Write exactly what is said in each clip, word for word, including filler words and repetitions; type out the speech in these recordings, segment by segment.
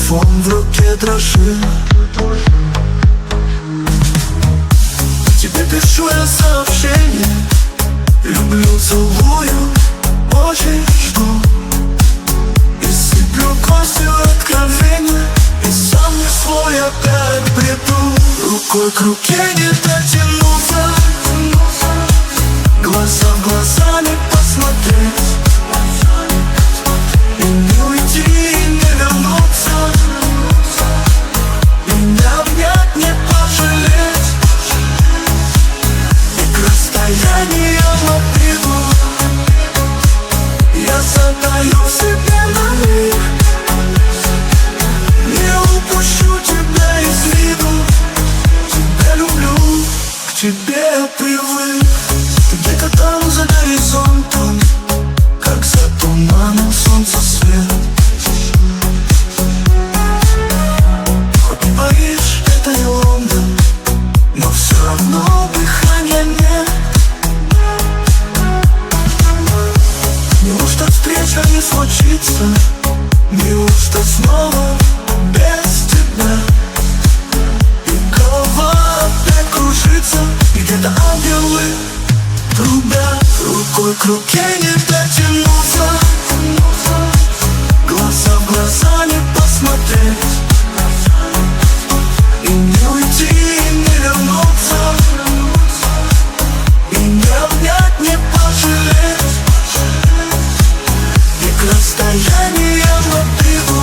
телефон в руке дрожит. Тебе пишу я сообщение: люблю, целую, очень жду. И сыплю костью откровения, и сам не свой опять приду. Рукой к руке не дотянуться, глаза в глаза не посмотреть, и не уйти, и не вернуться, и не обнять, не пожалеть. И к расстоянию обиду я задаю себе на миг: не упущу тебя из виду. Тебя люблю, к тебе я привык. Ты где-то там за горизонтом, как за туманом солнца свет. Хоть не Париж, это не Лондон, но все равно дыхания нет. Неужто встреча не случится? Неужто снова без тебя? И голова опять кружится, и где-то ангелы трубят. Рукой к руке не дотянуться, глаза в глаза не посмотреть, и не уйти, и не вернуться, и не обнять, не пожалеть. И к расстоянию обиду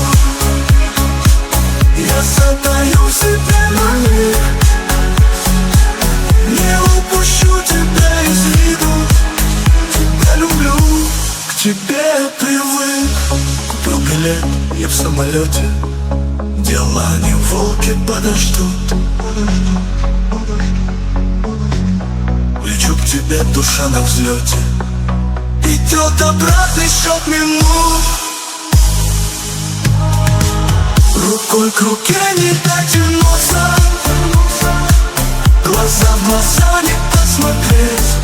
я задаю себе на миг: не упущу тебя из виду. Тебя люблю, к тебе я привык. Купил билет, я в самолете, дела не волки подождут. Лечу к тебе, душа на взлете, идет обратный счет минут. Рукой к руке не дотянуться, глаза в глаза не посмотреть,